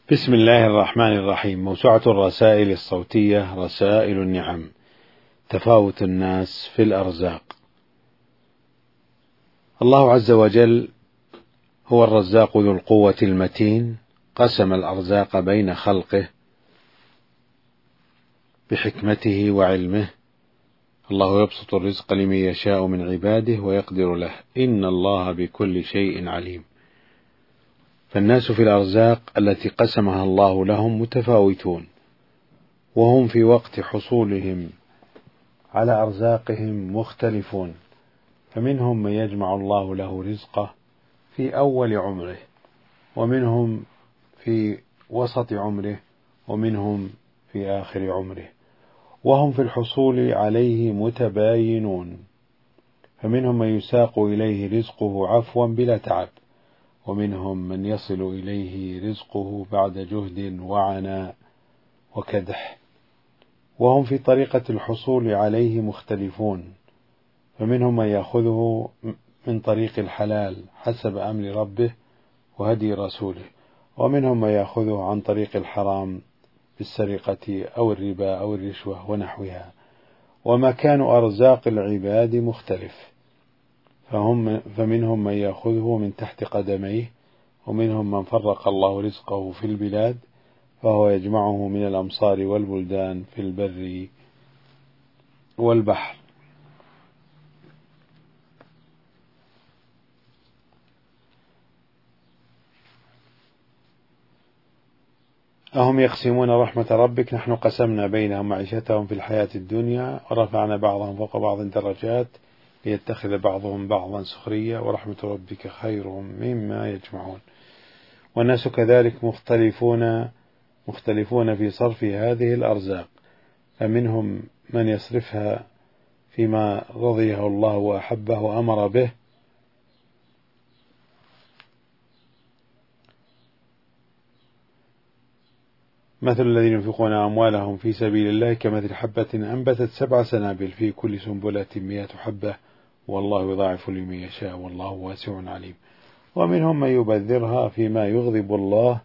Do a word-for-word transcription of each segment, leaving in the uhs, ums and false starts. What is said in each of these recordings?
بسم الله الرحمن الرحيم. موسوعة الرسائل الصوتية رسائل النعم. تفاوت الناس في الأرزاق. الله عز وجل هو الرزاق ذو القوة المتين، قسم الأرزاق بين خلقه بحكمته وعلمه. الله يبسط الرزق لمن يشاء من عباده ويقدر له، إن الله بكل شيء عليم. فالناس في الأرزاق التي قسمها الله لهم متفاوتون، وهم في وقت حصولهم على أرزاقهم مختلفون. فمنهم من يجمع الله له رزقه في أول عمره، ومنهم في وسط عمره، ومنهم في آخر عمره، وهم في الحصول عليه متباينون. فمنهم من يساق إليه رزقه عفوا بلا تعب، ومنهم من يصل إليه رزقه بعد جهد وعناء وكدح، وهم في طريقة الحصول عليه مختلفون. فمنهم من يأخذه من طريق الحلال حسب أمر ربه وهدي رسوله، ومنهم من يأخذه عن طريق الحرام بالسرقة أو الربا أو الرشوة ونحوها. ومكان أرزاق العباد مختلف، فهم فمنهم من يأخذه من تحت قدميه، ومنهم من فرق الله رزقه في البلاد فهو يجمعه من الأمصار والبلدان في البر والبحر. أهم يقسمون رحمة ربك، نحن قسمنا بينهم معيشتهم في الحياة الدنيا ورفعنا بعضهم فوق بعض درجات ليتخذ بعضهم بعضا سخريا، ورحمة ربك خير مما يجمعون. والناس كذلك مختلفون مختلفون في صرف هذه الأرزاق، فمنهم من يصرفها فيما رضيه الله وأحبه وأمر به، مثل الذين ينفقون أموالهم في سبيل الله كمثل حبة أنبتت سبع سنابل في كل سنبلة مئة حبة والله يضاعف لمن يشاء والله واسع عليم. ومنهم من يبذرها فيما يغضب الله،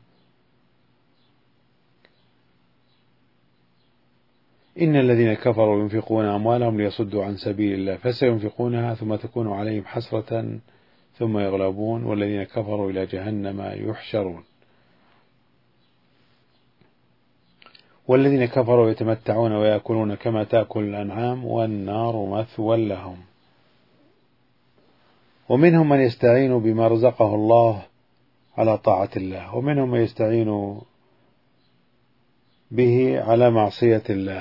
إن الذين كفروا ينفقون أموالهم ليصدوا عن سبيل الله فسينفقونها ثم تكون عليهم حسرة ثم يغلبون والذين كفروا إلى جهنم يحشرون. والذين كفروا يتمتعون ويأكلون كما تأكل الأنعام والنار مثوى لهم. ومنهم من يستعين بما رزقه الله على طاعة الله، ومنهم من يستعين به على معصية الله.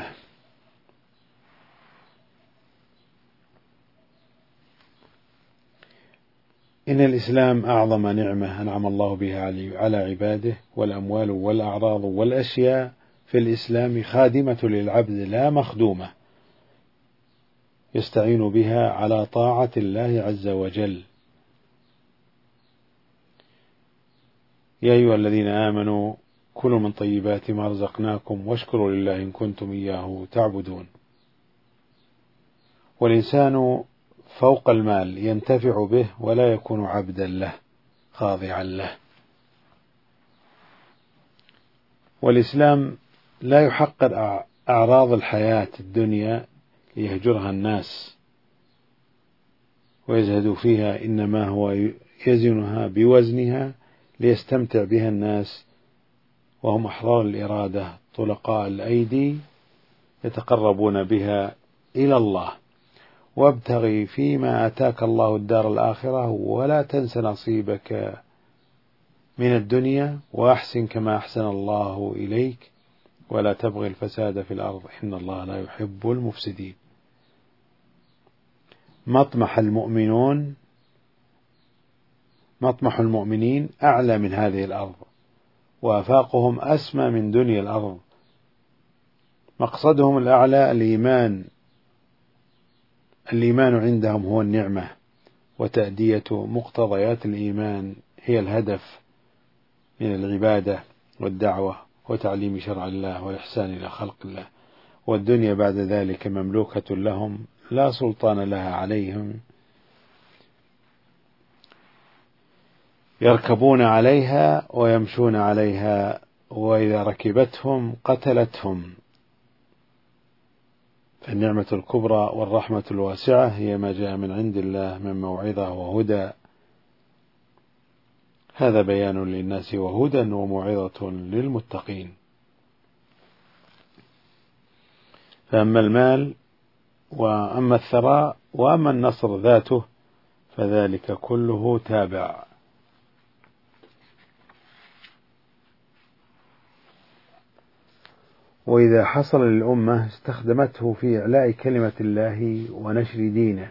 إن الإسلام أعظم نعمة أنعم الله بها على عباده، والأموال والأعراض والأشياء في الإسلام خادمة للعبد لا مخدومة، يستعين بها على طاعة الله عز وجل. يا أيها الذين آمنوا كلوا من طيبات ما رزقناكم واشكروا لله إن كنتم إياه تعبدون. والإنسان فوق المال ينتفع به ولا يكون عبدا له خاضعا له. والإسلام لا يحقر أعراض الحياة الدنيا ليهجرها الناس ويزهدوا فيها، إنما هو يزنها بوزنها ليستمتع بها الناس، وهم أحرار الإرادة طلقاء الأيدي يتقربون بها إلى الله. وابتغي فيما آتاك الله الدار الآخرة ولا تنس نصيبك من الدنيا وأحسن كما أحسن الله إليك ولا تبغي الفساد في الأرض إن الله لا يحب المفسدين. مطمح المؤمنون مطمح المؤمنين أعلى من هذه الأرض، وآفاقهم أسمى من دنيا الأرض. مقصدهم الأعلى الإيمان الإيمان عندهم هو النعمة، وتأدية مقتضيات الإيمان هي الهدف من العبادة والدعوة وتعليم شرع الله والإحسان إلى خلق الله. والدنيا بعد ذلك مملوكة لهم لا سلطان لها عليهم، يركبون عليها ويمشون عليها وإذا ركبتهم قتلتهم. فالنعمة الكبرى والرحمة الواسعة هي ما جاء من عند الله من موعظة وهدى. هذا بيان للناس وهدى وموعظة للمتقين. فأما المال وأما الثراء وأما النصر ذاته فذلك كله تابع. وإذا حصل للأمة استخدمته في إعلاء كلمة الله ونشر دينه،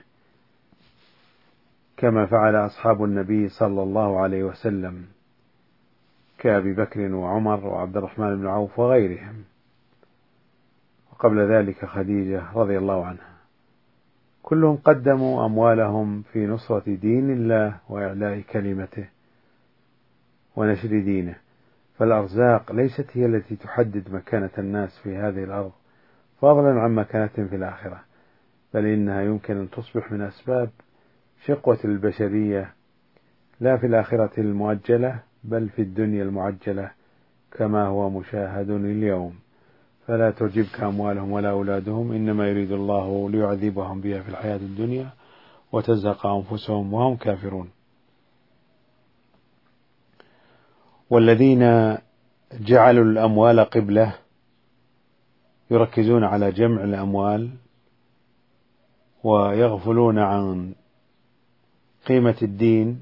كما فعل أصحاب النبي صلى الله عليه وسلم كأبي بكر وعمر وعبد الرحمن بن عوف وغيرهم، وقبل ذلك خديجة رضي الله عنها، كلهم قدموا أموالهم في نصرة دين الله وإعلاء كلمته ونشر دينه. فالأرزاق ليست هي التي تحدد مكانة الناس في هذه الأرض فضلا عن مكانتهم في الآخرة، بل إنها يمكن أن تصبح من أسباب شقوة البشرية لا في الآخرة المؤجلة بل في الدنيا المعجلة كما هو مشاهد اليوم. فلا تعجبك أموالهم ولا أولادهم إنما يريد الله ليعذبهم بها في الحياة الدنيا وتزهق أنفسهم وهم كافرون. والذين جعلوا الأموال قبلة يركزون على جمع الأموال ويغفلون عن قيمة الدين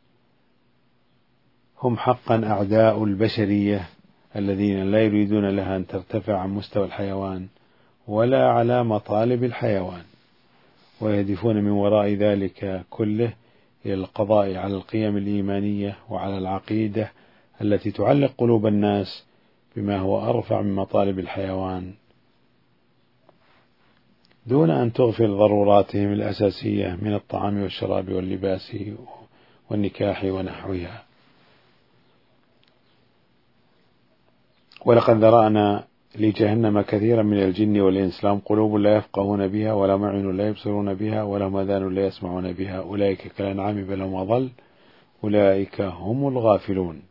هم حقا أعداء البشرية الذين لا يريدون لها أن ترتفع عن مستوى الحيوان ولا على مطالب الحيوان، ويهدفون من وراء ذلك كله إلى القضاء على القيم الإيمانية وعلى العقيدة التي تعلق قلوب الناس بما هو أرفع من مطالب الحيوان دون أن تغفل ضروراتهم الأساسية من الطعام والشراب واللباس والنكاح ونحوها. ولقد ذرأنا لجهنم كثيرا من الجن والإنس لهم قلوب لا يفقهون بها ولهم أعين لا يبصرون بها ولهم آذان لا يسمعون بها أولئك كالأنعام بل هم أضل أولئك هم الغافلون.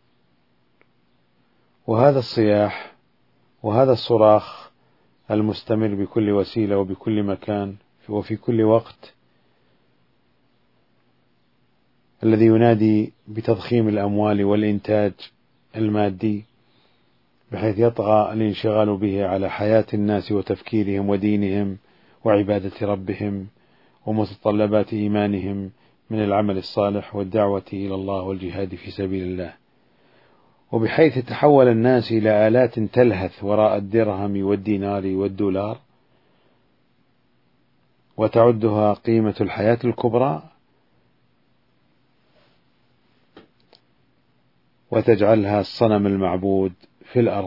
وهذا الصياح وهذا الصراخ المستمر بكل وسيلة وبكل مكان وفي كل وقت الذي ينادي بتضخيم الأموال والإنتاج المادي بحيث يطغى الانشغال به على حياة الناس وتفكيرهم ودينهم وعبادة ربهم ومتطلبات إيمانهم من العمل الصالح والدعوة إلى الله والجهاد في سبيل الله، وبحيث تحول الناس إلى آلات تلهث وراء الدرهم والدينار والدولار وتعدها قيمة الحياة الكبرى وتجعلها الصنم المعبود في الأرض.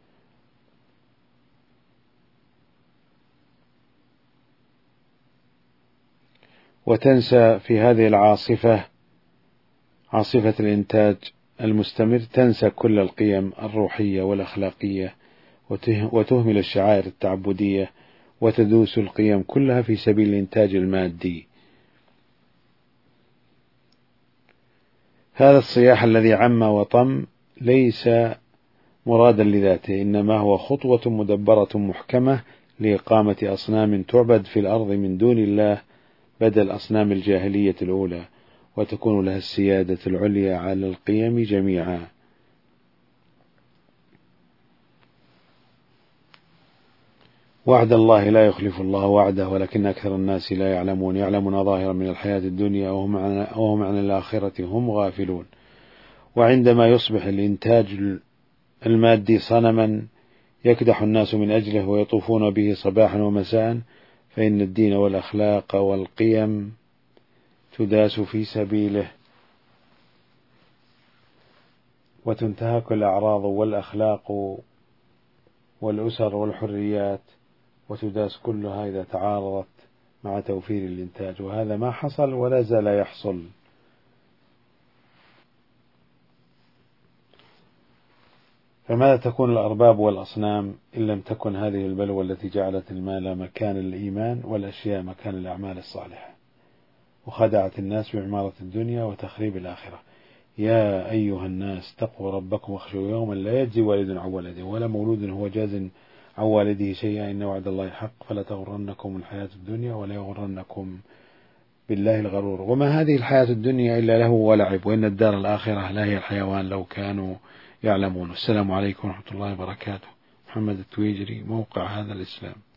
وتنسى في هذه العاصفة عاصفة الإنتاج المستمر تنسى كل القيم الروحية والأخلاقية وتهمل الشعائر التعبدية وتدوس القيم كلها في سبيل الإنتاج المادي. هذا الصياح الذي عم وطم ليس مرادا لذاته، إنما هو خطوة مدبرة محكمة لإقامة أصنام تعبد في الأرض من دون الله بدل أصنام الجاهلية الأولى، وتكون لها السيادة العليا على القيم جميعا. وعد الله لا يخلف الله وعده ولكن أكثر الناس لا يعلمون، يعلمون ظاهرا من الحياة الدنيا وهم عن الآخرة هم غافلون. وعندما يصبح الإنتاج المادي صنما يكدح الناس من أجله ويطوفون به صباحا ومساء، فإن الدين والأخلاق والقيم تداس في سبيله وتنتهك الأعراض والأخلاق والأسر والحريات وتداس كلها إذا تعارضت مع توفير الإنتاج، وهذا ما حصل ولا زال يحصل. فماذا تكون الأرباب والأصنام إن لم تكن هذه البلوى التي جعلت المال مكان الإيمان والأشياء مكان الأعمال الصالحة، وخدعت الناس بعمارة الدنيا وتخريب الآخرة. يا أيها الناس اتقوا ربكم واخشوا يوما لا يجزي والد عن ولده ولا مولود هو جاز عن والده شيئا إن وعد الله حق فلا تغرنكم الحياة الدنيا ولا يغرنكم بالله الغرور. وما هذه الحياة الدنيا إلا له ولعب وإن الدار الآخرة لا هي الحيوان لو كانوا يعلمون. السلام عليكم ورحمة الله وبركاته. محمد التويجري، موقع هذا الإسلام.